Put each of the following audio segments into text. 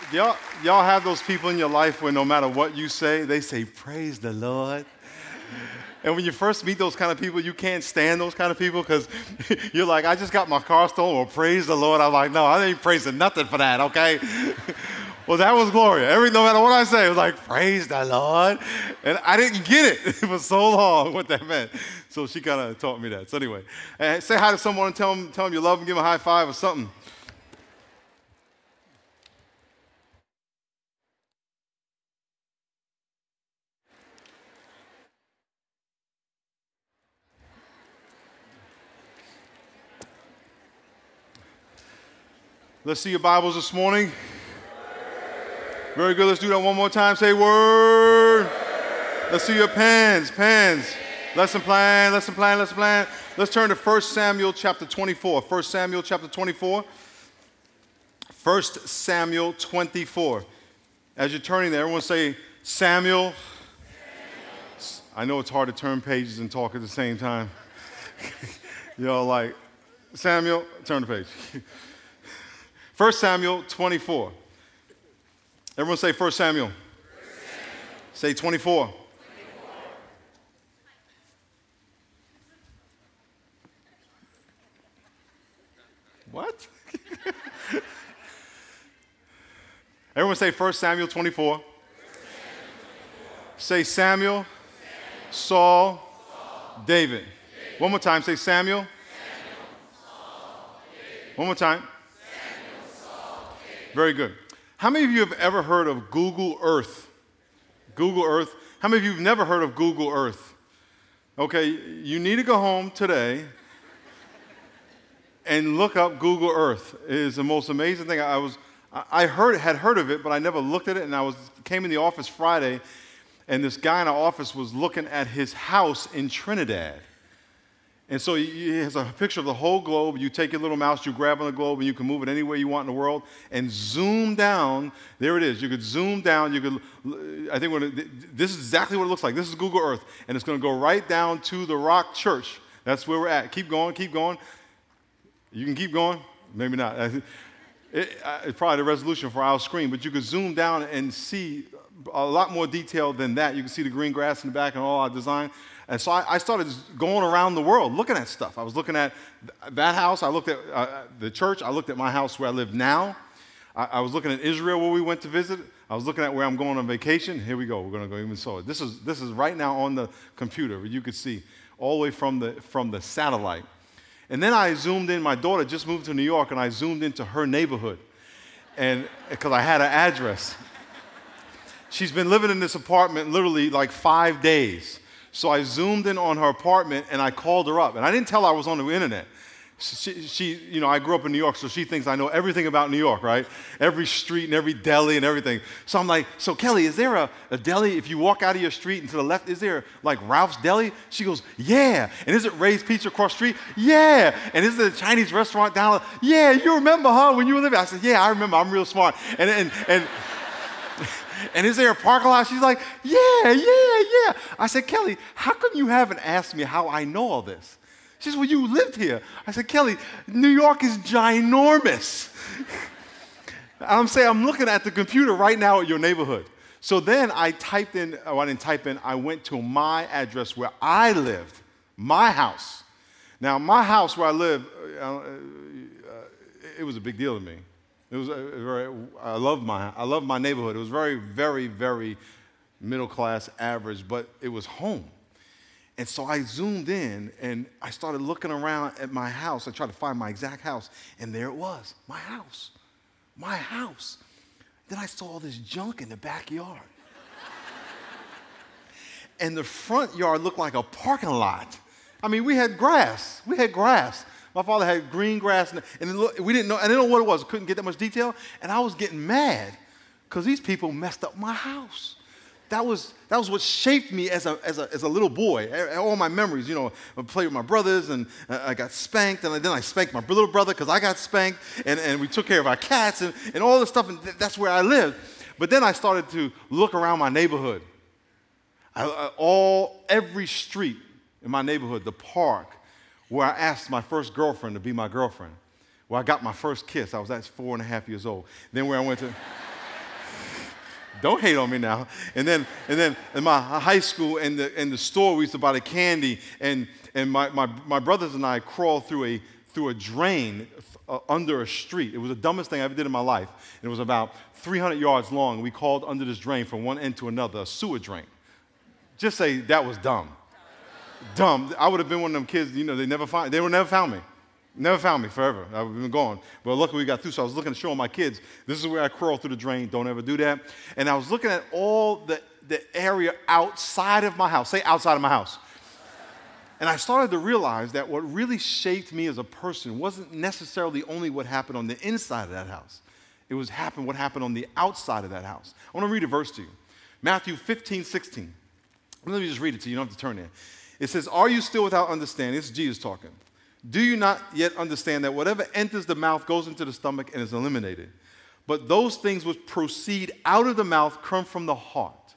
Y'all have those people in your life where no matter what you say, they say, praise the Lord. And when you first meet those kind of people, you can't stand those kind of people because you're like, I just got my car stolen. Well, praise the Lord. I'm like, no, I ain't praising nothing for that, okay? Well, that was Gloria. No matter what I say, it was like, praise the Lord. And I didn't get it for so long what that meant. So she kind of taught me that. So anyway, say hi to someone and tell them you love them, give them a high five or something. Let's see your Bibles this morning. Very good. Let's do that one more time. Say word. Let's see your pens. Lesson plan. Let's turn to 1 Samuel chapter 24. 1 Samuel chapter 24. 1 Samuel 24. As you're turning there, everyone say Samuel. I know it's hard to turn pages and talk at the same time. Y'all like, Samuel, turn the page. 1 Samuel 24. Everyone say 1 Samuel. Say 24. What? Everyone say 1 Samuel 24. Say Samuel, Saul, David. One more time, say Samuel. One more time. Very good. How many of you have ever heard of Google Earth? Google Earth. How many of you have never heard of Google Earth? Okay, you need to go home today and look up Google Earth. It is the most amazing thing. had heard of it, but I never looked at it. And came in the office Friday, and this guy in our office was looking at his house in Trinidad. And so he has a picture of the whole globe. You take your little mouse, you grab on the globe, and you can move it anywhere you want in the world. And zoom down. There it is. You could zoom down. This is exactly what it looks like. This is Google Earth. And it's going to go right down to the Rock Church. That's where we're at. Keep going. You can keep going. Maybe not. It's probably the resolution for our screen. But you could zoom down and see a lot more detail than that. You can see the green grass in the back and all our design. And so I started just going around the world looking at stuff. I was looking at that house. I looked at the church. I looked at my house where I live now. I was looking at Israel where we went to visit. I was looking at where I'm going on vacation. Here we go. We're going to go even so. This is right now on the computer. You could see all the way from the satellite. And then I zoomed in. My daughter just moved to New York, and I zoomed into her neighborhood, and because I had her address. She's been living in this apartment literally like 5 days. So I zoomed in on her apartment, and I called her up. And I didn't tell her I was on the internet. I grew up in New York, so she thinks I know everything about New York, right? Every street and every deli and everything. So I'm like, so Kelly, is there a deli? If you walk out of your street and to the left, is there like Ralph's Deli? She goes, yeah. And is it Ray's Pizza across the street? Yeah. And is it a Chinese restaurant down? Yeah, you remember, huh, when you were living? I said, yeah, I remember. I'm real smart. And is there a parking lot? She's like, yeah. I said, Kelly, how come you haven't asked me how I know all this? She said, well, you lived here. I said, Kelly, New York is ginormous. I'm looking at the computer right now at your neighborhood. So then I I went to my address where I lived, my house. Now, my house where I live, it was a big deal to me. It was I love my neighborhood. It was very, very, very middle class, average, but it was home. And so I zoomed in and I started looking around at my house. I tried to find my exact house, and there it was, my house. Then I saw all this junk in the backyard. And the front yard looked like a parking lot. I mean, we had grass. My father had green grass, and we didn't know. I didn't know what it was. Couldn't get that much detail, and I was getting mad because these people messed up my house. That was what shaped me as a little boy. All my memories, I played with my brothers, and I got spanked, and then I spanked my little brother because I got spanked, and we took care of our cats and all this stuff, and that's where I lived. But then I started to look around my neighborhood. Every street in my neighborhood, the park, where I asked my first girlfriend to be my girlfriend, where I got my first kiss. I was 4.5 years old. Then where I went to... Don't hate on me now. And then in my high school and the store, we used to buy the candy, and my brothers and I crawled through a drain under a street. It was the dumbest thing I ever did in my life. And it was about 300 yards long. We crawled under this drain from one end to another, a sewer drain. Just say that was dumb. Dumb. I would have been one of them kids, they would never found me. Never found me forever. I would have been gone. But luckily we got through, so I was looking to show my kids, this is where I crawl through the drain. Don't ever do that. And I was looking at all the area outside of my house. Say outside of my house. And I started to realize that what really shaped me as a person wasn't necessarily only what happened on the inside of that house. It was what happened on the outside of that house. I want to read a verse to you. Matthew 15:16. Let me just read it to you. You don't have to turn there. It says, are you still without understanding? This is Jesus talking. Do you not yet understand that whatever enters the mouth goes into the stomach and is eliminated? But those things which proceed out of the mouth come from the heart.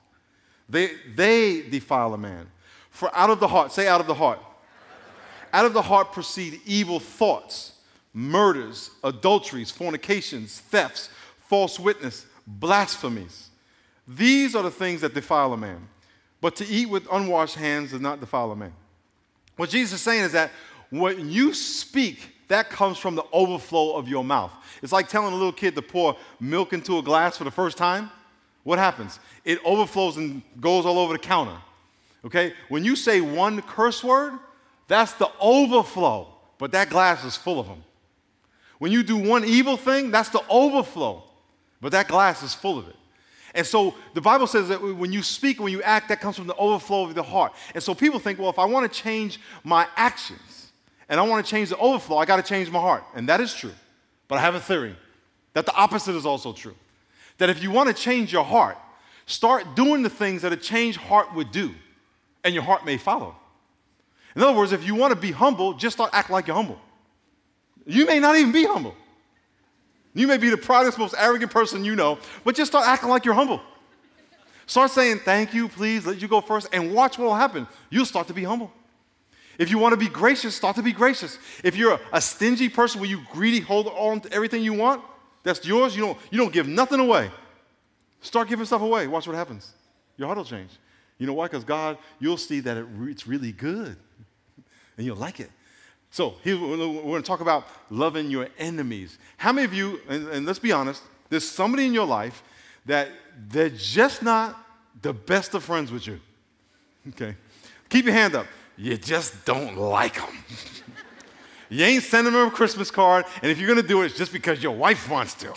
They defile a man. For out of the heart, say out of the heart. Out of the heart proceed evil thoughts, murders, adulteries, fornications, thefts, false witness, blasphemies. These are the things that defile a man. But to eat with unwashed hands does not defile a man. What Jesus is saying is that when you speak, that comes from the overflow of your mouth. It's like telling a little kid to pour milk into a glass for the first time. What happens? It overflows and goes all over the counter. Okay? When you say one curse word, that's the overflow, but that glass is full of them. When you do one evil thing, that's the overflow, but that glass is full of it. And so the Bible says that when you speak, when you act, that comes from the overflow of the heart. And so people think, well, if I want to change my actions and I want to change the overflow, I got to change my heart. And that is true. But I have a theory that the opposite is also true. That if you want to change your heart, start doing the things that a changed heart would do, and your heart may follow. In other words, if you want to be humble, just start acting like you're humble. You may not even be humble. You may be the proudest, most arrogant person you know, but just start acting like you're humble. Start saying, thank you, please, let you go first, and watch what will happen. You'll start to be humble. If you want to be gracious, start to be gracious. If you're a stingy person where you greedy, hold on to everything you want, that's yours, you don't give nothing away. Start giving stuff away. Watch what happens. Your heart will change. You know why? Because God, you'll see that it's really good, and you'll like it. So we're going to talk about loving your enemies. How many of you, and let's be honest, there's somebody in your life that they're just not the best of friends with you. Okay? Keep your hand up. You just don't like them. You ain't sending them a Christmas card, and if you're going to do it, it's just because your wife wants to.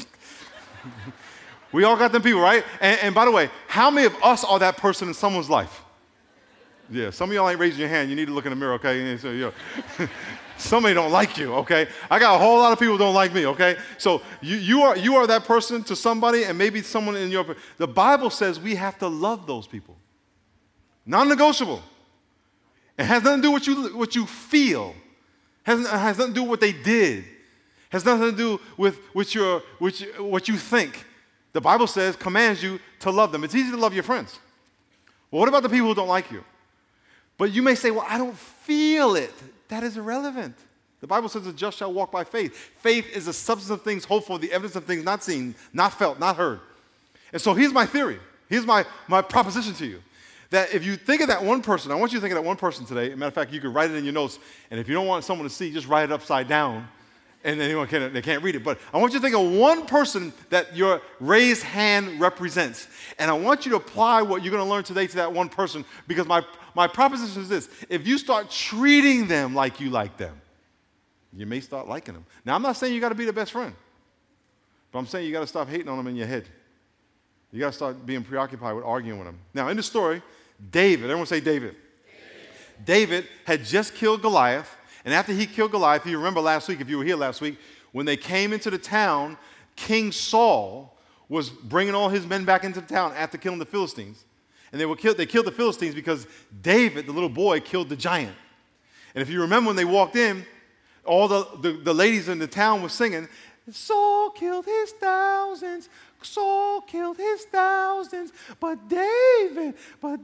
We all got them people, right? And by the way, how many of us are that person in someone's life? Yeah, some of y'all ain't raising your hand. You need to look in the mirror, okay? So, somebody don't like you, okay? I got a whole lot of people who don't like me, okay? So you are that person to somebody, and maybe someone in your... The Bible says we have to love those people. Non-negotiable. It has nothing to do with what you feel. Has nothing to do with what they did. Has nothing to do with what you think. The Bible says, commands you to love them. It's easy to love your friends. Well, what about the people who don't like you? But you may say, well, I don't feel it. That is irrelevant. The Bible says the just shall walk by faith. Faith is the substance of things hoped for, the evidence of things not seen, not felt, not heard. And so here's my theory. Here's my proposition to you. That if you think of that one person, I want you to think of that one person today. As a matter of fact, you can write it in your notes. And if you don't want someone to see, just write it upside down. And then they can't read it. But I want you to think of one person that your raised hand represents. And I want you to apply what you're going to learn today to that one person. Because my proposition is this. If you start treating them like you like them, you may start liking them. Now, I'm not saying you got to be the best friend. But I'm saying you got to stop hating on them in your head. You got to start being preoccupied with arguing with them. Now, in the story, David, everyone say David. David had just killed Goliath. And after he killed Goliath, you remember last week, if you were here last week, when they came into the town, King Saul was bringing all his men back into the town after killing the Philistines. And they killed the Philistines because David, the little boy, killed the giant. And if you remember when they walked in, all the ladies in the town were singing, Saul killed his thousands, Saul killed his thousands, but David,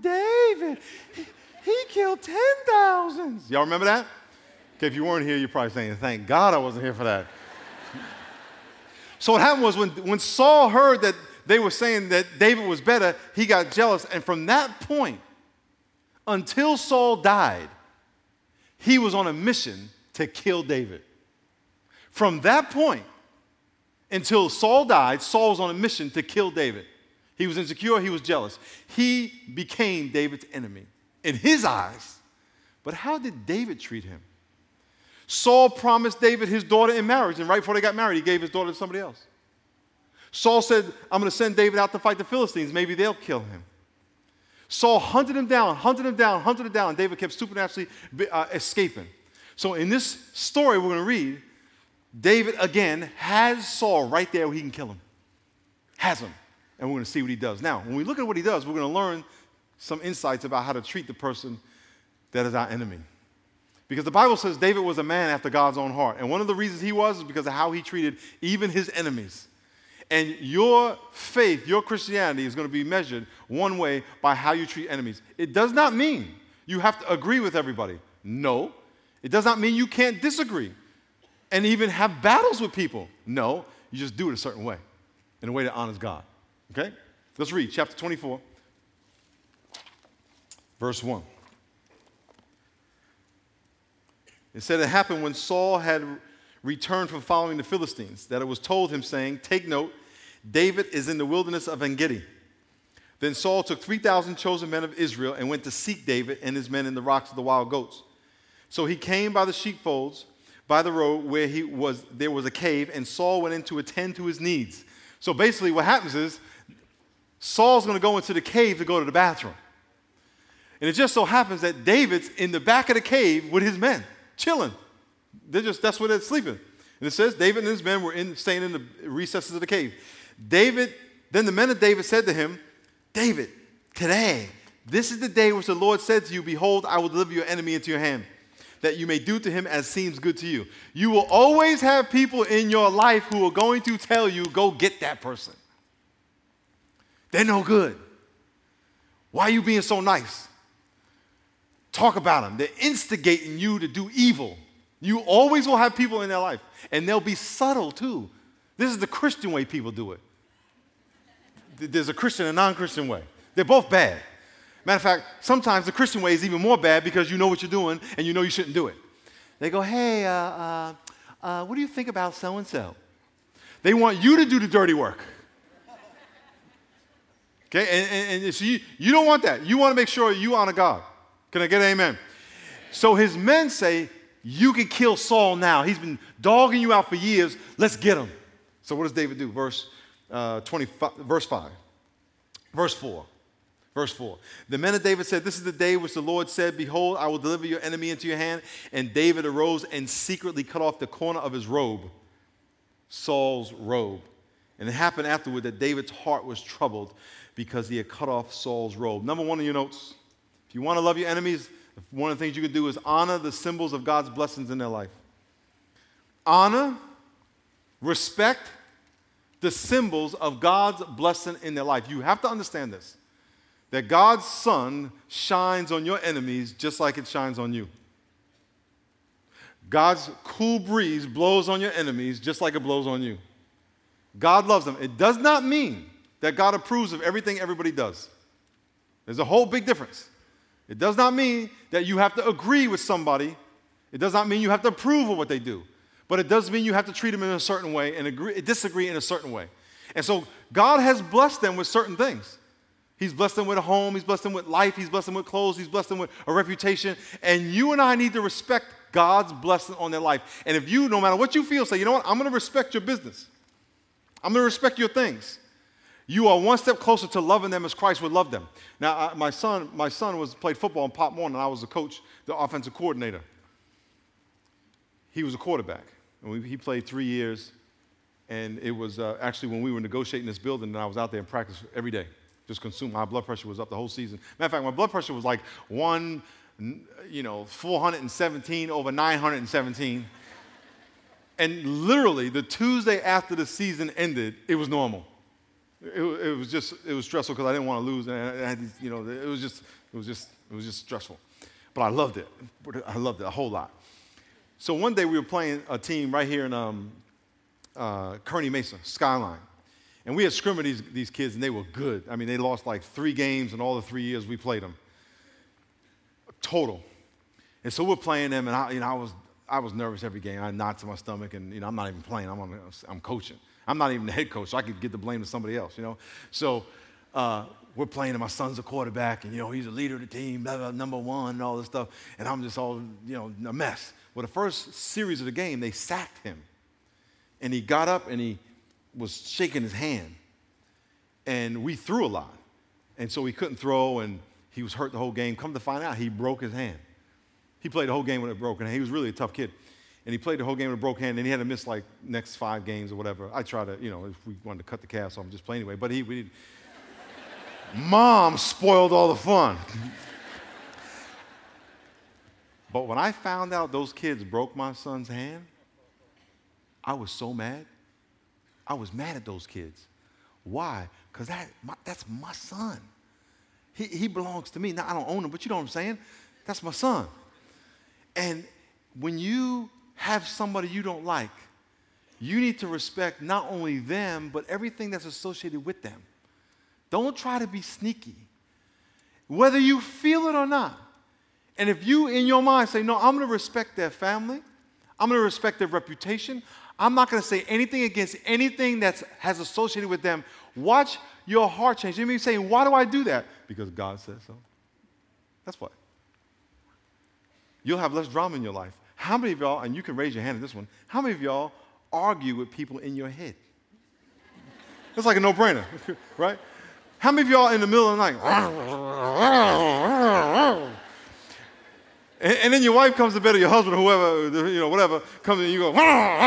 he killed 10,000s. Y'all remember that? Okay, if you weren't here, you're probably saying, thank God I wasn't here for that. So what happened was when Saul heard that they were saying that David was better, he got jealous. And from that point, until Saul died, he was on a mission to kill David. From that point until Saul died, Saul was on a mission to kill David. He was insecure, he was jealous. He became David's enemy in his eyes. But how did David treat him? Saul promised David his daughter in marriage, and right before they got married, he gave his daughter to somebody else. Saul said, I'm going to send David out to fight the Philistines. Maybe they'll kill him. Saul hunted him down, and David kept supernaturally escaping. So in this story we're going to read, David again has Saul right there where he can kill him. Has him. And we're going to see what he does. Now, when we look at what he does, we're going to learn some insights about how to treat the person that is our enemy. Because the Bible says David was a man after God's own heart. And one of the reasons he was is because of how he treated even his enemies. And your faith, your Christianity is going to be measured one way by how you treat enemies. It does not mean you have to agree with everybody. No. It does not mean you can't disagree and even have battles with people. No. You just do it a certain way, in a way that honors God. Okay? Let's read chapter 24, verse 1. It said it happened when Saul had returned from following the Philistines, that it was told him, saying, take note, David is in the wilderness of En-gedi. Then Saul took 3,000 chosen men of Israel and went to seek David and his men in the rocks of the wild goats. So he came by the sheepfolds, by the road where there was a cave, and Saul went in to attend to his needs. So basically what happens is Saul's going to go into the cave to go to the bathroom. And it just so happens that David's in the back of the cave with his men, chilling. That's where they're sleeping. And it says David and his men were staying in the recesses of the cave. Then the men of David said to him, David, today, this is the day which the Lord said to you, behold, I will deliver your enemy into your hand, that you may do to him as seems good to you. You will always have people in your life who are going to tell you, go get that person. They're no good. Why are you being so nice? Talk about them. They're instigating you to do evil. You always will have people in their life, and they'll be subtle too. This is the Christian way people do it. There's a Christian and non-Christian way. They're both bad. Matter of fact, sometimes the Christian way is even more bad because you know what you're doing and you know you shouldn't do it. They go, hey, what do you think about so-and-so? They want you to do the dirty work. Okay, and so you don't want that. You want to make sure you honor God. Can I get an amen? So his men say, you can kill Saul now. He's been dogging you out for years. Let's get him. So what does David do? Verse 25, verse 5. Verse 4. Verse 4. The men of David said, this is the day which the Lord said, behold, I will deliver your enemy into your hand. And David arose and secretly cut off the corner of his robe, Saul's robe. And it happened afterward that David's heart was troubled because he had cut off Saul's robe. Number one in your notes, if you want to love your enemies, one of the things you can do is honor the symbols of God's blessings in their life. Honor, respect the symbols of God's blessing in their life. You have to understand this, that God's sun shines on your enemies just like it shines on you. God's cool breeze blows on your enemies just like it blows on you. God loves them. It does not mean that God approves of everything everybody does. There's a whole big difference. It does not mean that you have to agree with somebody. It does not mean you have to approve of what they do. But it does mean you have to treat them in a certain way and disagree in a certain way. And so God has blessed them with certain things. He's blessed them with a home. He's blessed them with life. He's blessed them with clothes. He's blessed them with a reputation. And you and I need to respect God's blessing on their life. And if you, no matter what you feel, say, you know what, I'm going to respect your business. I'm going to respect your things. You are one step closer to loving them as Christ would love them. Now, my son played football in Pop Warner, and I was the coach, the offensive coordinator. He was a quarterback. And he played 3 years, and it was actually when we were negotiating this building, and I was out there in practice every day, just consumed. My blood pressure was up the whole season. Matter of fact, my blood pressure was like 417 over 917. And literally, the Tuesday after the season ended, it was normal. It was stressful because I didn't want to lose, and I had these, it was just stressful. But I loved it. I loved it a whole lot. So one day we were playing a team right here in Kearny Mesa, Skyline, And we had scrimmaged these kids, and they were good. I mean, they lost like 3 games in all the 3 years we played them. Total. And so we're playing them, and I was nervous every game. I had knots in my stomach, and I'm not even playing. I'm coaching. I'm not even the head coach, so I could get the blame to somebody else. So we're playing, and my son's a quarterback, and he's a leader of the team, blah, blah, number one, and all this stuff. And I'm just all a mess. Well, the first series of the game, they sacked him, and he got up and he was shaking his hand, and we threw a lot, and so he couldn't throw, and he was hurt the whole game. Come to find out, he broke his hand. He played the whole game with a broken hand. He was really a tough kid. And he played the whole game with a broken hand, and he had to miss like next 5 games or whatever. I tried to, if we wanted to cut the cast off and just play anyway. But Mom spoiled all the fun. But when I found out those kids broke my son's hand, I was so mad. I was mad at those kids. Why? Because that's my son. He belongs to me. Now, I don't own him, but you know what I'm saying? That's my son. And when you have somebody you don't like, you need to respect not only them, but everything that's associated with them. Don't try to be sneaky. Whether you feel it or not. And if you, in your mind, say, no, I'm going to respect their family. I'm going to respect their reputation. I'm not going to say anything against anything that has associated with them. Watch your heart change. You may be saying, why do I do that? Because God says so. That's why. You'll have less drama in your life. How many of y'all, and you can raise your hand at this one, how many of y'all argue with people in your head? It's like a no-brainer, right? How many of y'all in the middle of the night, and then your wife comes to bed, or your husband, or whoever, whatever, comes in and you go,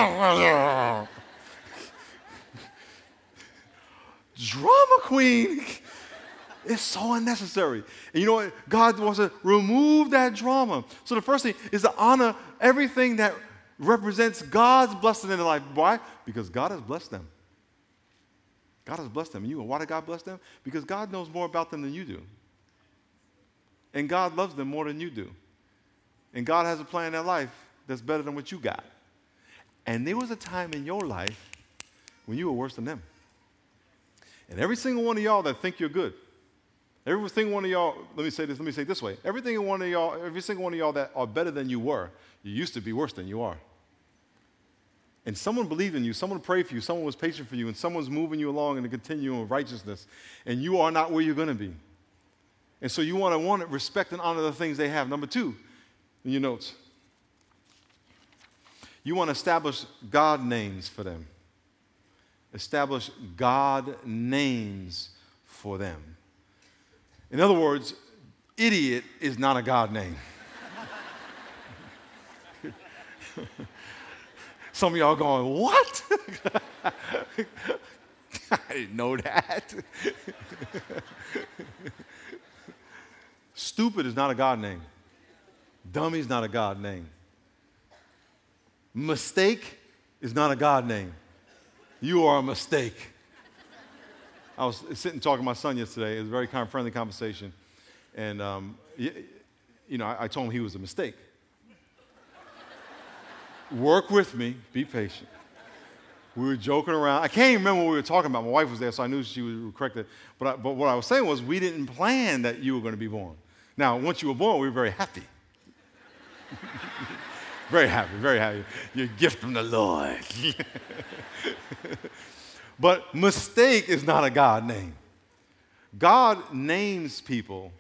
drama queen. It's so unnecessary. And you know what? God wants to remove that drama. So the first thing is to honor everything that represents God's blessing in their life. Why? Because God has blessed them. God has blessed them. And why did God bless them? Because God knows more about them than you do. And God loves them more than you do. And God has a plan in their life that's better than what you got. And there was a time in your life when you were worse than them. And every single one of y'all that think you're good, every single one of y'all, let me say it this way. Every single one of y'all that are better than you were, you used to be worse than you are. And someone believed in you, someone prayed for you, someone was patient for you, and someone's moving you along in the continuum of righteousness, and you are not where you're going to be. And so you want to respect and honor the things they have. Number 2, in your notes, you want to establish God names for them. Establish God names for them. In other words, idiot is not a God name. Some of y'all going, what? I didn't know that. Stupid is not a God name. Dummy is not a God name. Mistake is not a God name. You are a mistake. I was sitting talking to my son yesterday. It was a very kind of friendly conversation. And, I told him he was a mistake. Work with me. Be patient. We were joking around. I can't even remember what we were talking about. My wife was there, so I knew she would correct it. But what I was saying was we didn't plan that you were going to be born. Now, once you were born, we were very happy. Very happy, very happy. You're a gift from the Lord. But mistake is not a God name. God names people.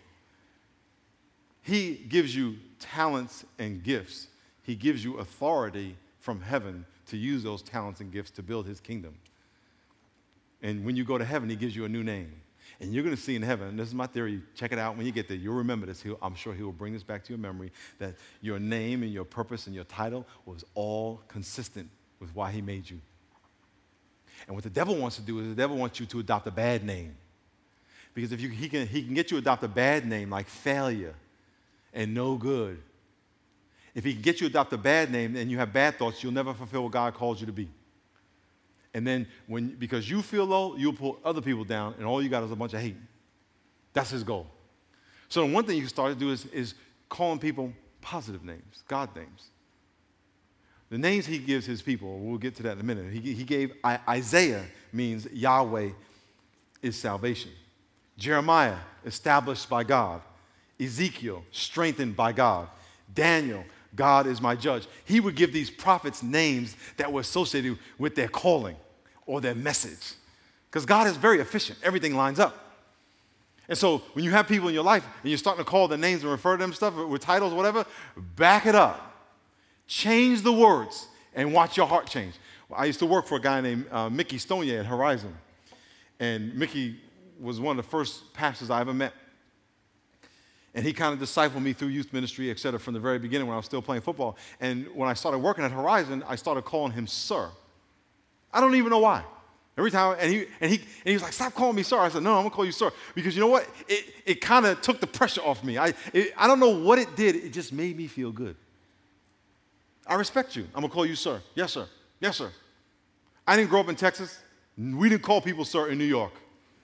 He gives you talents and gifts. He gives you authority from heaven to use those talents and gifts to build his kingdom. And when you go to heaven, he gives you a new name. And you're going to see in heaven, and this is my theory, check it out when you get there, you'll remember this. I'm sure he will bring this back to your memory, that your name and your purpose and your title was all consistent with why he made you. And what the devil wants to do is the devil wants you to adopt a bad name. Because if he can get you to adopt a bad name like failure and no good. If he can get you to adopt a bad name and you have bad thoughts, you'll never fulfill what God calls you to be. And then because you feel low, you'll pull other people down, and all you got is a bunch of hate. That's his goal. So one thing you can start to do is calling people positive names, God names. The names he gives his people, we'll get to that in a minute. He gave Isaiah means Yahweh is salvation. Jeremiah, established by God. Ezekiel, strengthened by God. Daniel, God is my judge. He would give these prophets names that were associated with their calling or their message. Because God is very efficient. Everything lines up. And so when you have people in your life and you're starting to call their names and refer to them stuff with titles or whatever, back it up. Change the words and watch your heart change. Well, I used to work for a guy named Mickey Stonier at Horizon. And Mickey was one of the first pastors I ever met. And he kind of discipled me through youth ministry, et cetera, from the very beginning when I was still playing football. And when I started working at Horizon, I started calling him Sir. I don't even know why. Every time, and he was like, stop calling me sir. I said, no, I'm going to call you sir. Because you know what? It kind of took the pressure off me. I don't know what it did. It just made me feel good. I respect you. I'm going to call you sir. Yes, sir. Yes, sir. I didn't grow up in Texas. We didn't call people sir in New York.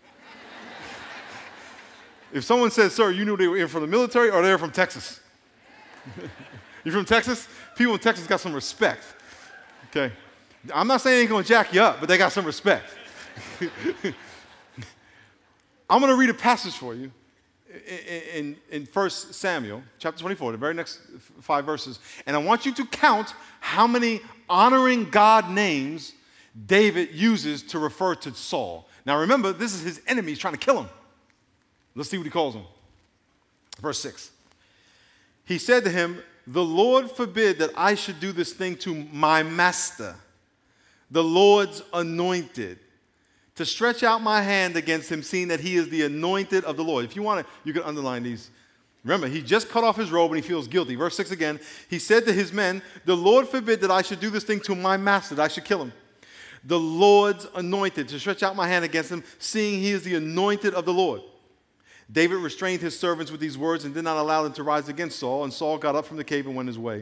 If someone said sir, you knew they were either from the military or they were from Texas. You from Texas? People in Texas got some respect. Okay. I'm not saying they ain't going to jack you up, but they got some respect. I'm going to read a passage for you in 1 Samuel, chapter 24, the very next 5 verses. And I want you to count how many honoring God names David uses to refer to Saul. Now remember, this is his enemy. He's trying to kill him. Let's see what he calls him. Verse 6. He said to him, the Lord forbid that I should do this thing to my master, the Lord's anointed, to stretch out my hand against him, seeing that he is the anointed of the Lord. If you want to, you can underline these. Remember, he just cut off his robe and he feels guilty. Verse 6 again, he said to his men, the Lord forbid that I should do this thing to my master, that I should kill him. The Lord's anointed, to stretch out my hand against him, seeing he is the anointed of the Lord. David restrained his servants with these words and did not allow them to rise against Saul, and Saul got up from the cave and went his way.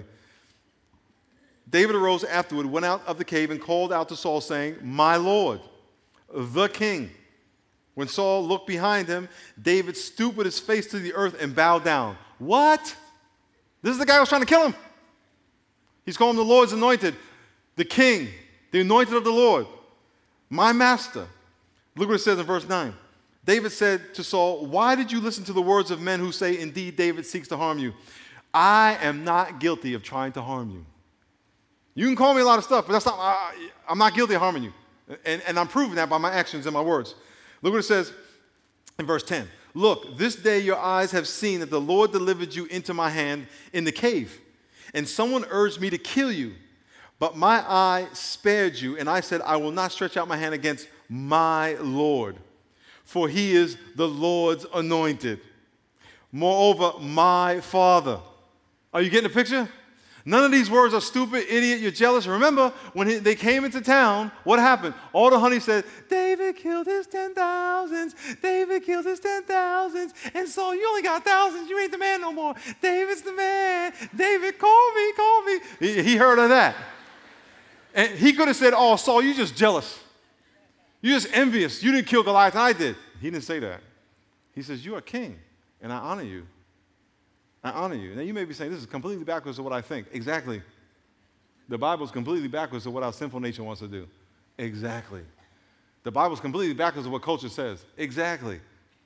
David arose afterward, went out of the cave, and called out to Saul, saying, my Lord, the king. When Saul looked behind him, David stooped with his face to the earth and bowed down. What? This is the guy who was trying to kill him. He's calling him the Lord's anointed, the king, the anointed of the Lord, my master. Look what it says in verse 9. David said to Saul, why did you listen to the words of men who say, indeed, David seeks to harm you? I am not guilty of trying to harm you. You can call me a lot of stuff, but that's not, I'm not guilty of harming you. And I'm proving that by my actions and my words. Look what it says in verse 10. Look, this day your eyes have seen that the Lord delivered you into my hand in the cave. And someone urged me to kill you. But my eye spared you, and I said, I will not stretch out my hand against my Lord, for he is the Lord's anointed. Moreover, my Father. Are you getting the picture? None of these words are stupid, idiot, you're jealous. Remember, when they came into town, what happened? All the honey said, David killed his 10,000s. David killed his 10,000s. And so you only got thousands. You ain't the man no more. David's the man. David, call me, call me. He heard of that. And he could have said, oh, Saul, you're just jealous. You're just envious. You didn't kill Goliath, and I did. He didn't say that. He says, you're a king, and I honor you. I honor you. Now, you may be saying, this is completely backwards to what I think. Exactly. The Bible's completely backwards to what our sinful nature wants to do. Exactly. The Bible's completely backwards to what culture says. Exactly.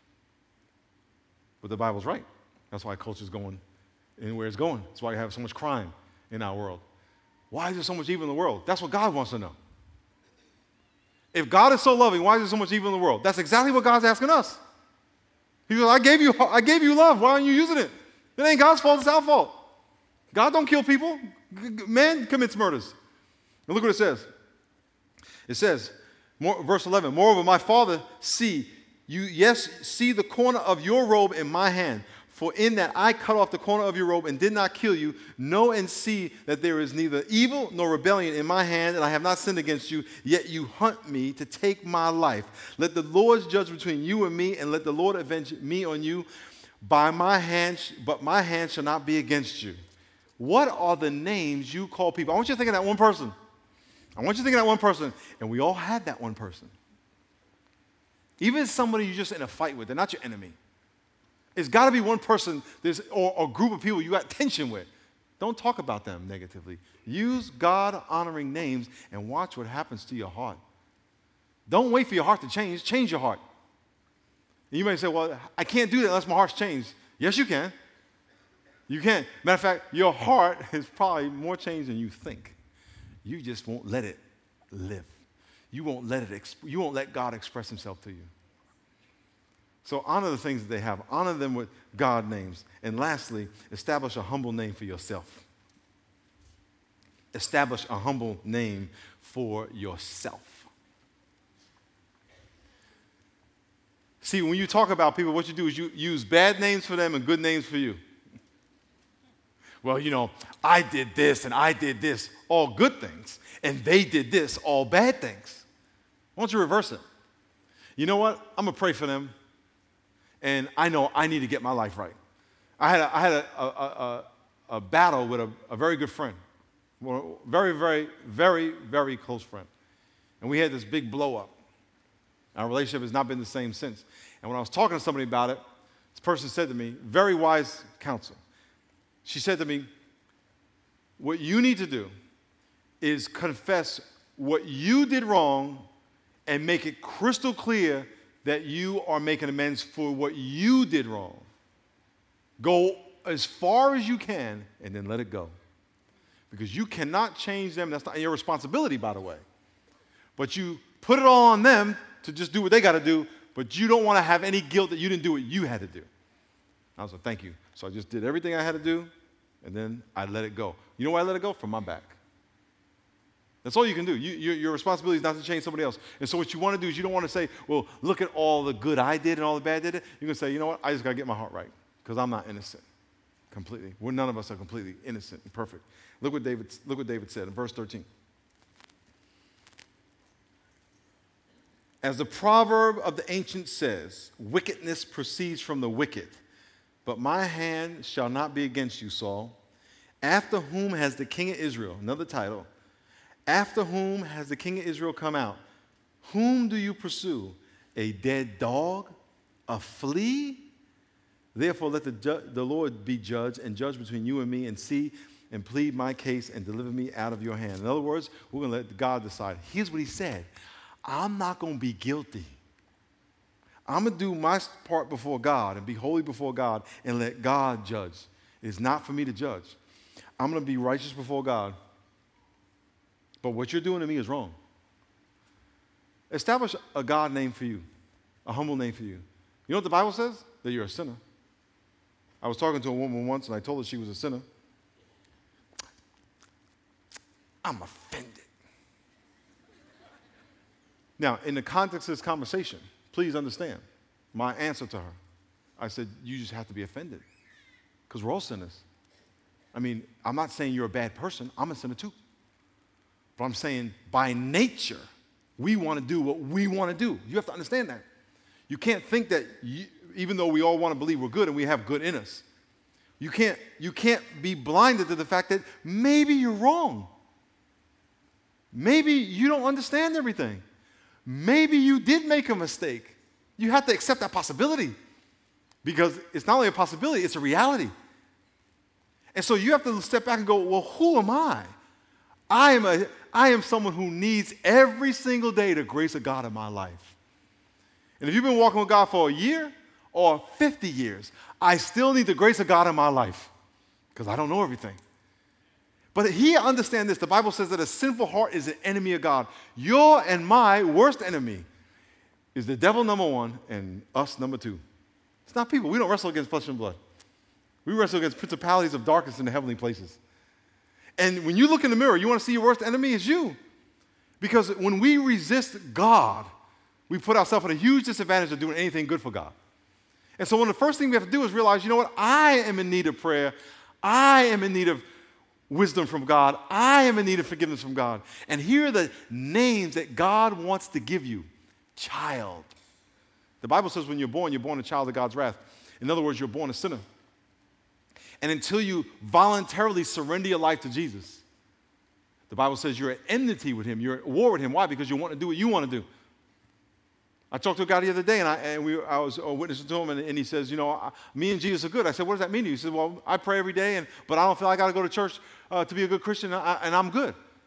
But the Bible's right. That's why culture's going in where it's going. That's why you have so much crime in our world. Why is there so much evil in the world? That's what God wants to know. If God is so loving, why is there so much evil in the world? That's exactly what God's asking us. He goes, I gave you love. Why aren't you using it? It ain't God's fault, it's our fault. God don't kill people. Man commits murders. And look what it says. It says, verse 11, moreover, my Father, see the corner of your robe in my hand. For in that I cut off the corner of your robe and did not kill you. Know and see that there is neither evil nor rebellion in my hand, and I have not sinned against you, yet you hunt me to take my life. Let the Lord judge between you and me, and let the Lord avenge me on you. By my hand, but my hand shall not be against you. What are the names you call people? I want you to think of that one person. I want you to think of that one person. And we all had that one person. Even somebody you're just in a fight with, they're not your enemy. It's got to be one person or a group of people you got tension with. Don't talk about them negatively. Use God-honoring names and watch what happens to your heart. Don't wait for your heart to change. Change your heart. And you may say, well, I can't do that unless my heart's changed. Yes, you can. You can. Matter of fact, your heart is probably more changed than you think. You just won't let it live. You won't let God express himself to you. So honor the things that they have. Honor them with God names. And lastly, establish a humble name for yourself. Establish a humble name for yourself. See, when you talk about people, what you do is you use bad names for them and good names for you. Well, I did this and I did this, all good things, and they did this, all bad things. Why don't you reverse it? You know what? I'm going to pray for them, and I know I need to get my life right. I had a battle with a very good friend, very, very, very, very close friend, and we had this big blow-up. Our relationship has not been the same since. And when I was talking to somebody about it, this person said to me, very wise counsel, she said to me, what you need to do is confess what you did wrong and make it crystal clear that you are making amends for what you did wrong. Go as far as you can and then let it go. Because you cannot change them. That's not your responsibility, by the way. But you put it all on them to just do what they got to do, but you don't want to have any guilt that you didn't do what you had to do. I was like, thank you. So I just did everything I had to do, and then I let it go. You know why I let it go? From my back. That's all you can do. Your responsibility is not to change somebody else. And so what you want to do is you don't want to say, well, look at all the good I did and all the bad I did. You're going to say, you know what? I just got to get my heart right because I'm not innocent completely. None of us are completely innocent and perfect. Look what David said in verse 13. As the proverb of the ancient says, wickedness proceeds from the wicked, but my hand shall not be against you, Saul. After whom has the king of Israel, another title, after whom has the king of Israel come out? Whom do you pursue? A dead dog? A flea? Therefore let the Lord be judge and judge between you and me and see and plead my case and deliver me out of your hand. In other words, we're going to let God decide. Here's what he said. I'm not going to be guilty. I'm going to do my part before God and be holy before God and let God judge. It's not for me to judge. I'm going to be righteous before God. But what you're doing to me is wrong. Establish a God name for you, a humble name for you. You know what the Bible says? That you're a sinner. I was talking to a woman once and I told her she was a sinner. I'm offended. Now, in the context of this conversation, please understand my answer to her. I said, you just have to be offended because we're all sinners. I mean, I'm not saying you're a bad person. I'm a sinner too. But I'm saying by nature, we want to do what we want to do. You have to understand that. You can't think that even though we all want to believe we're good and we have good in us, you can't be blinded to the fact that maybe you're wrong. Maybe you don't understand everything. Maybe you did make a mistake. You have to accept that possibility because it's not only a possibility, it's a reality. And so you have to step back and go, well, who am I? I am someone who needs every single day the grace of God in my life. And if you've been walking with God for a year or 50 years, I still need the grace of God in my life because I don't know everything. But here, understand this. The Bible says that a sinful heart is an enemy of God. Your and my worst enemy is the devil, number one, and us, number two. It's not people. We don't wrestle against flesh and blood. We wrestle against principalities of darkness in the heavenly places. And when you look in the mirror, you want to see your worst enemy is you. Because when we resist God, we put ourselves at a huge disadvantage of doing anything good for God. And so one of the first things we have to do is realize, you know what? I am in need of prayer. I am in need of wisdom from God. I am in need of forgiveness from God. And here are the names that God wants to give you. Child. The Bible says when you're born a child of God's wrath. In other words, you're born a sinner. And until you voluntarily surrender your life to Jesus, the Bible says you're at enmity with him. You're at war with him. Why? Because you want to do what you want to do. I talked to a guy the other day, and I was witnessing to him, and he says, me and Jesus are good. I said, what does that mean to you? He said, well, I pray every day, but I don't feel I got to go to church to be a good Christian, and I'm good.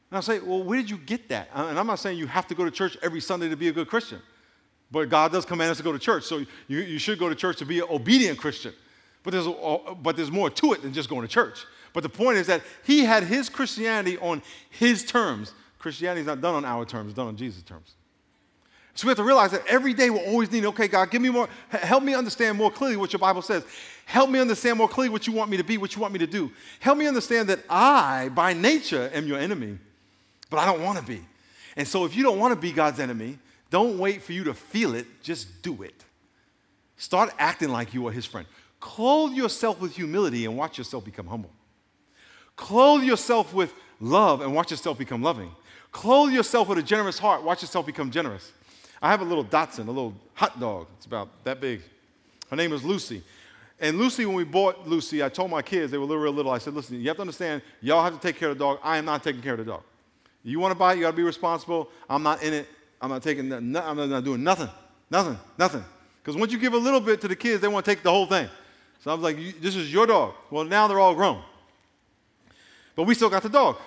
And I say, well, where did you get that? And I'm not saying you have to go to church every Sunday to be a good Christian. But God does command us to go to church. So you should go to church to be an obedient Christian. But there's more to it than just going to church. But the point is that he had his Christianity on his terms. Christianity is not done on our terms. It's done on Jesus' terms. So we have to realize that every day we'll always need, okay, God, give me more, help me understand more clearly what your Bible says. Help me understand more clearly what you want me to be, what you want me to do. Help me understand that I, by nature, am your enemy, but I don't want to be. And so if you don't want to be God's enemy, don't wait for you to feel it, just do it. Start acting like you are his friend. Clothe yourself with humility and watch yourself become humble. Clothe yourself with love and watch yourself become loving. Clothe yourself with a generous heart, watch yourself become generous. I have a little Dachshund, a little hot dog. It's about that big. Her name is Lucy. And Lucy, when we bought Lucy, I told my kids, they were real little, I said, listen, you have to understand, y'all have to take care of the dog. I am not taking care of the dog. You want to buy it, you got to be responsible. I'm not in it. I'm not taking, I'm not doing nothing. Because once you give a little bit to the kids, they want to take the whole thing. So I was like, this is your dog. Well, now they're all grown. But we still got the dog.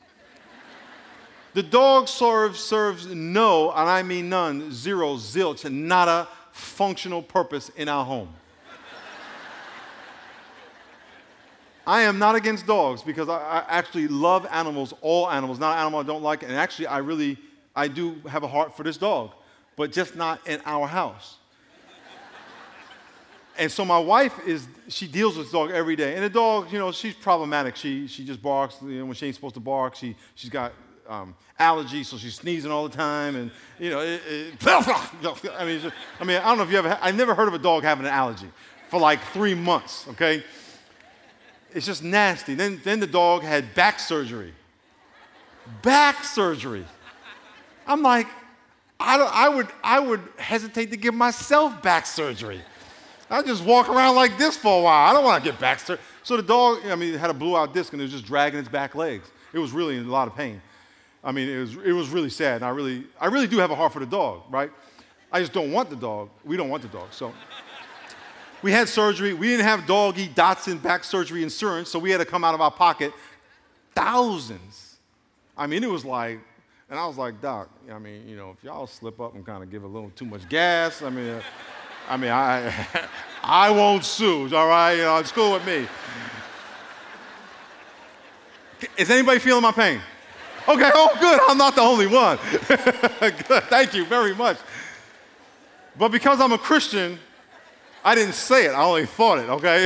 The dog serves no, and I mean none, zero, zilch, and nada functional purpose in our home. I am not against dogs because I actually love animals, all animals, not an animal I don't like, and actually I do have a heart for this dog, but just not in our house. And so my wife she deals with the dog every day. And the dog, she's problematic. She just barks when she ain't supposed to bark. She's got allergies, so she's sneezing all the time. And, I don't know if you ever, I never heard of a dog having an allergy for like 3 months, okay? It's just nasty. Then the dog had back surgery. Back surgery. I'm like, I would hesitate to give myself back surgery. I just walk around like this for a while. I don't want to get back surgery. So the dog, it had a blew-out disc, and it was just dragging its back legs. It was really in a lot of pain. It was really sad, and I really do have a heart for the dog, right? I just don't want the dog. We don't want the dog. So we had surgery. We didn't have doggy Dachshund back surgery insurance, so we had to come out of our pocket thousands. It was like, and I was like, Doc, if y'all slip up and kind of give a little too much gas, I won't sue, all right? It's cool with me. Is anybody feeling my pain? Okay, good. I'm not the only one. Good, thank you very much. But because I'm a Christian, I didn't say it. I only thought it, okay?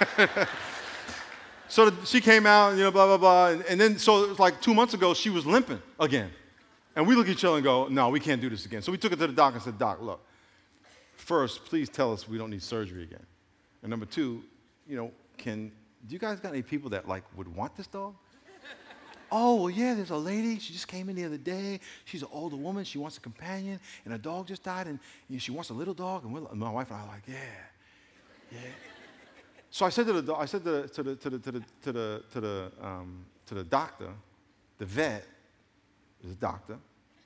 So she came out, blah, blah, blah. And then, so it was like 2 months ago, she was limping again. And we look at each other and go, no, we can't do this again. So we took her to the doc and said, Doc, look, first, please tell us we don't need surgery again. And number two, do you guys got any people that would want this dog? Oh, well, yeah, there's a lady. She just came in the other day. She's an older woman. She wants a companion, and her dog just died, and she wants a little dog. And my wife and I are like, yeah. So I said to the doctor, the vet is a doctor.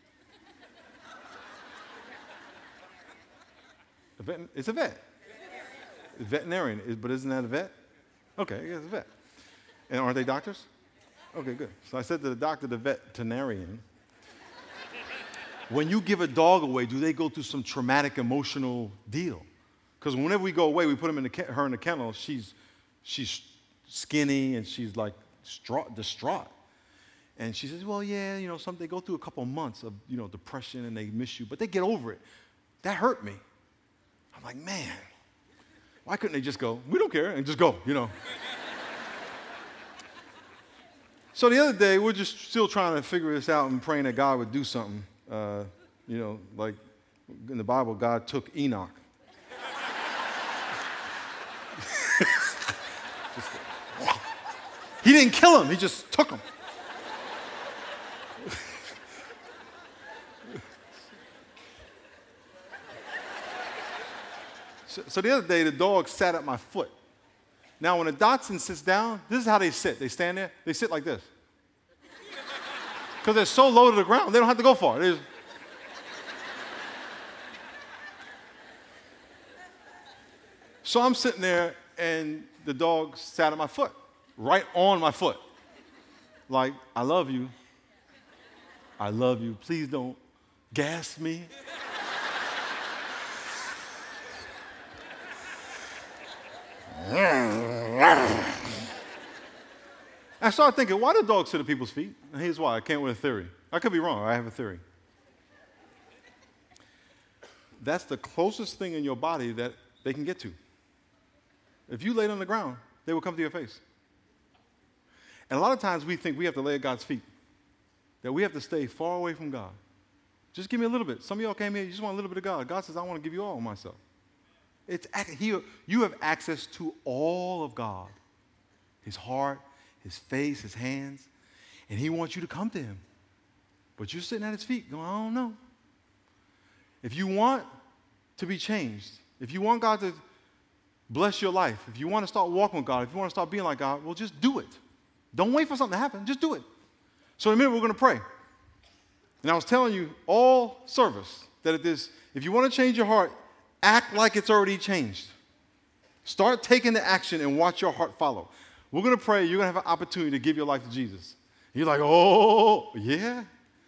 It's a vet. A veterinarian, but isn't that a vet? Okay, it's a vet. And aren't they doctors? Okay, good. So I said to the doctor, the veterinarian, when you give a dog away, do they go through some traumatic emotional deal? Because whenever we go away, we put her in the kennel, she's skinny and she's like distraught. And she says, well, yeah, they go through a couple of months of, depression and they miss you, but they get over it. That hurt me. I'm like, man, why couldn't they just go, we don't care, and just go, So the other day, we're just still trying to figure this out and praying that God would do something. Like in the Bible, God took Enoch. He didn't kill him, he just took him. So the other day, the dog sat at my foot. Now, when a Dachshund sits down, this is how they sit. They stand there. They sit like this. Because they're so low to the ground, they don't have to go far. So I'm sitting there, and the dog sat at my foot, right on my foot. Like, I love you, I love you. Please don't gas me. I started thinking, why do dogs sit at people's feet? And here's why. I came with a theory. I could be wrong. I have a theory. That's the closest thing in your body that they can get to. If you laid on the ground, they will come to your face. And a lot of times we think we have to lay at God's feet, that we have to stay far away from God. Just give me a little bit. Some of y'all came here, you just want a little bit of God. God says, I want to give you all of myself. You have access to all of God, his heart, his face, his hands, and he wants you to come to him. But you're sitting at his feet going, I don't know. If you want to be changed, if you want God to bless your life, if you want to start walking with God, if you want to start being like God, well, just do it. Don't wait for something to happen. Just do it. So in a minute, we're going to pray. And I was telling you all service that if you want to change your heart, act like it's already changed. Start taking the action and watch your heart follow. We're going to pray. You're going to have an opportunity to give your life to Jesus. You're like, oh, yeah.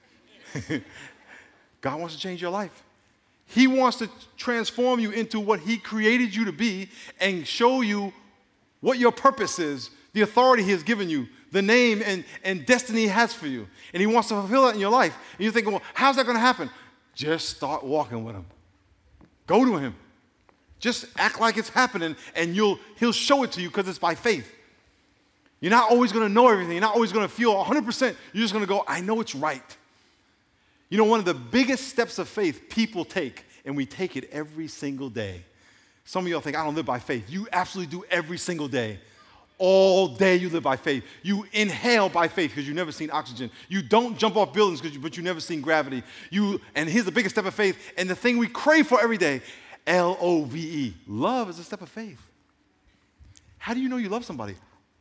God wants to change your life. He wants to transform you into what he created you to be and show you what your purpose is, the authority he has given you, the name and destiny he has for you. And he wants to fulfill that in your life. And you're thinking, well, how's that going to happen? Just start walking with him. Go to him. Just act like it's happening, and he'll show it to you because it's by faith. You're not always going to know everything. You're not always going to feel 100%. You're just going to go, I know it's right. You know, one of the biggest steps of faith people take, and we take it every single day. Some of y'all think, I don't live by faith. You absolutely do every single day. All day you live by faith. You inhale by faith because you've never seen oxygen. You don't jump off buildings but you've never seen gravity. And here's the biggest step of faith, and the thing we crave for every day, Love. Love is a step of faith. How do you know you love somebody?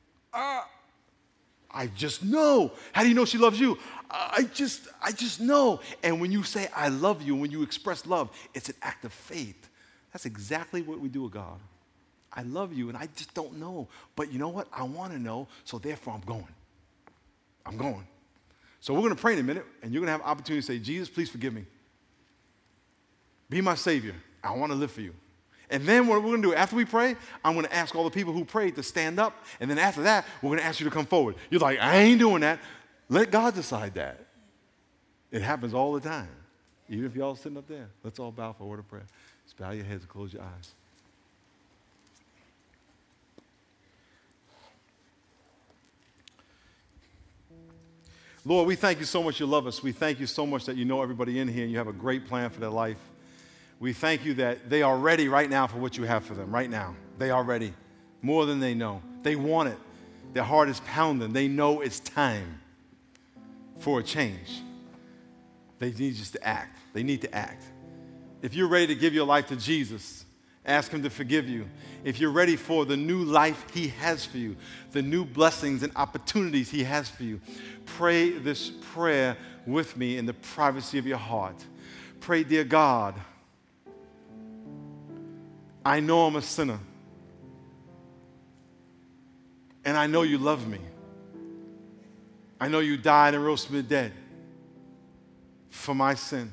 I just know. How do you know she loves you? I just know. And when you say, I love you, when you express love, it's an act of faith. That's exactly what we do with God. I love you, and I just don't know. But you know what? I want to know, so therefore I'm going. I'm going. So we're going to pray in a minute, and you're going to have an opportunity to say, Jesus, please forgive me. Be my Savior. I want to live for you. And then what we're going to do, after we pray, I'm going to ask all the people who prayed to stand up, and then after that, we're going to ask you to come forward. You're like, I ain't doing that. Let God decide that. It happens all the time. Even if y'all sitting up there, let's all bow for a word of prayer. Just bow your heads and close your eyes. Lord, we thank you so much you love us. We thank you so much that you know everybody in here and you have a great plan for their life. We thank you that they are ready right now for what you have for them, right now. They are ready, more than they know. They want it. Their heart is pounding. They know it's time for a change. They need just to act. They need to act. If you're ready to give your life to Jesus, ask him to forgive you. If you're ready for the new life he has for you, the new blessings and opportunities he has for you, pray this prayer with me in the privacy of your heart. Pray, dear God, I know I'm a sinner, and I know you love me. I know you died and rose from the dead for my sin.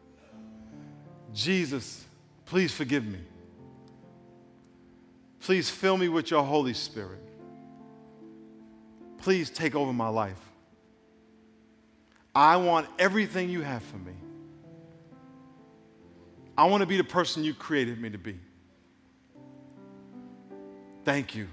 Jesus, please forgive me. Please fill me with your Holy Spirit. Please take over my life. I want everything you have for me. I want to be the person you created me to be. Thank you.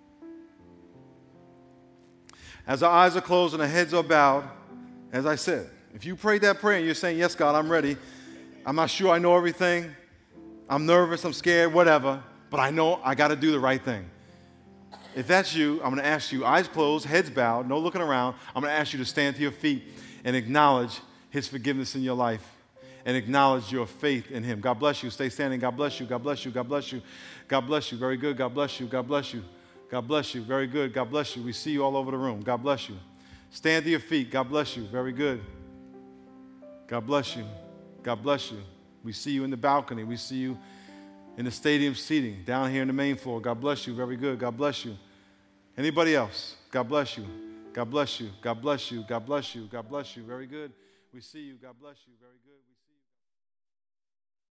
As our eyes are closed and our heads are bowed, as I said, if you prayed that prayer and you're saying, yes, God, I'm ready. I'm not sure I know everything. I'm nervous, I'm scared, whatever, but I know I got to do the right thing. If that's you, I'm going to ask you, eyes closed, heads bowed, no looking around. I'm going to ask you to stand to your feet and acknowledge his forgiveness in your life and acknowledge your faith in him. God bless you. Stay standing. God bless you. God bless you. God bless you. God bless you. Very good. God bless you. God bless you. God bless you. Very good. God bless you. We see you all over the room. God bless you. Stand to your feet. God bless you. Very good. God bless you. God bless you. We see you in the balcony. We see you in the stadium seating, down here in the main floor. God bless you. Very good. God bless you. Anybody else? God bless you. God bless you. God bless you. God bless you. God bless you. Very good. We see you. God bless you. Very good.